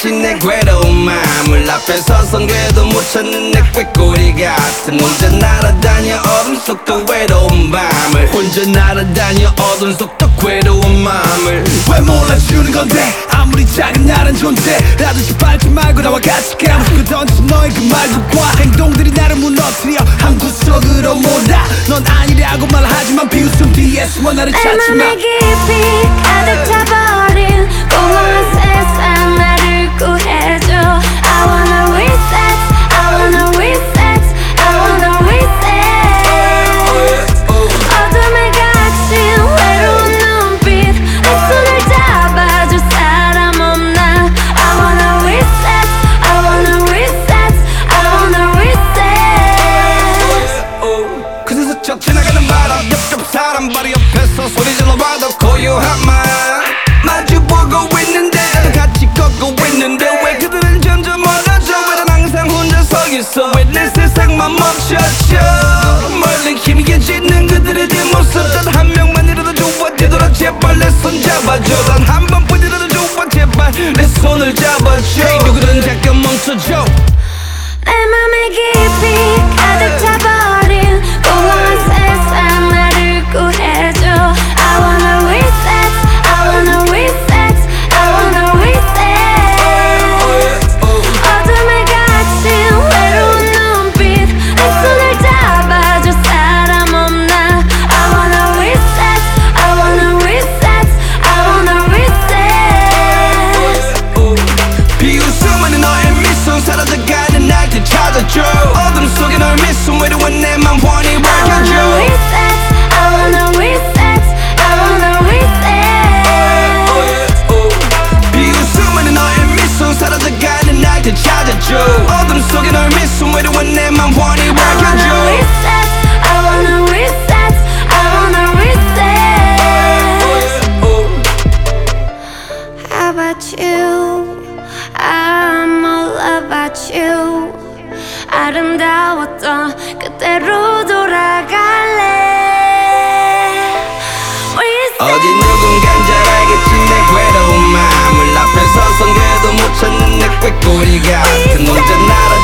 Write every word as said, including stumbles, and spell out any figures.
알겠지 내 괴로운 마음을 앞에 서선 괴도 못 찾는 내 꾀꼬리 같은 혼자 날아다녀 어둠 속 더 외로운 밤을 혼자 날아다녀 어둠 속 더 괴로운 마음을 왜 몰라주는 건데 아무리 작은 나란 존재라도 짓밟지 말고 나와 같이 까먹고 던진 너의 그 말들과 행동들이 나를 무너뜨려 한 구석으로 몰아 넌 아니라고 말하지만 비웃음 뒤에 숨어 나를 찾지마 내 맘에 깊이 가득 차버린 공허한 세상 나를 구해줘 I wanna reset, I wanna reset, I wanna reset 어둠에 갇힌 외로운 눈빛 내 손을 잡아줄 사람 없나 I wanna reset, I wanna reset, I wanna reset 그래서 저 지나가는 바람 옆옆 사람 바로 옆에서 소리 질러봐도 고요한 말 마주보고 있는데 같이 걷고 있는데 왜 그들은 점점 멀어져 왜 난 항상 혼자 서 있어 왜 내 세상만 멈춰져 멀리 희미해지는 그들의 뒷모습 단 한 명만이라도 좋아지도록 제발 내 손 잡아줘 단 한 번뿐이라도 좋아 제발 내 손을 잡아줘 hey, 누구든 잠깐 멈춰줘 내 맘에 깊이 가득 차버린 공허한 세상 나를 구해줘 I wanna reset, I wanna reset, I wanna reset 어둠에 갇힌 외로운 눈빛 내 손을 잡아줄 사람 없나 I wanna reset, I wanna reset, I wanna reset 비웃음은 너의 미소 사라져가는 날 되찾아줘 어둠 속에 널 미소 외로운 내 맘 환히 I wanna 밝혀줘 reset, I wanna reset, I wanna reset 비웃음은 너의 미소 사라져가는 날 되찾아줘 어둠 속에 널 미소 외로운 내 맘 환히 I wanna 밝혀줘 reset, I wanna reset, I wanna reset How about you? I'm all about you 아름다웠던 그때로 돌아갈래 어디 누군간 잘 알겠지 내 괴로운 마음을 앞에 서선 괴도 못 찾는 내 꾀꼬리 같은 혼자 날아